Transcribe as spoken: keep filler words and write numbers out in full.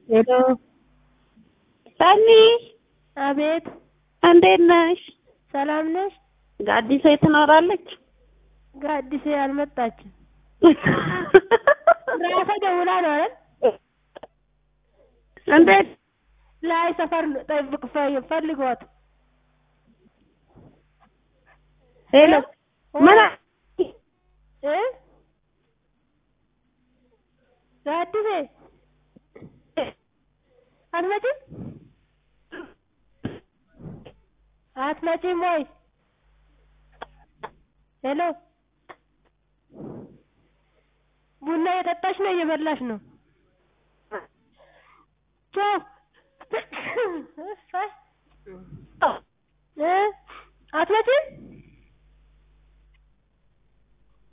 ሄሎ ሰኒ አቤት እንዴት ነሽ? ሰላም ነሽ? ጋዲሴ ትኖራለች? ጋዲሴ አልመጣችም። ራሷ ደውላ ነው አይደል? እንዴት ላይ ሰፈር ጠብቅ ፈልጓት። ሄሎ ምን እ ጋዲሴ አትመጪም? አትመጪም ወይ? ሄሎ ቡና እየጠጣሽ ነው እየበላሽ ነው? ቻው እ አትመጪም?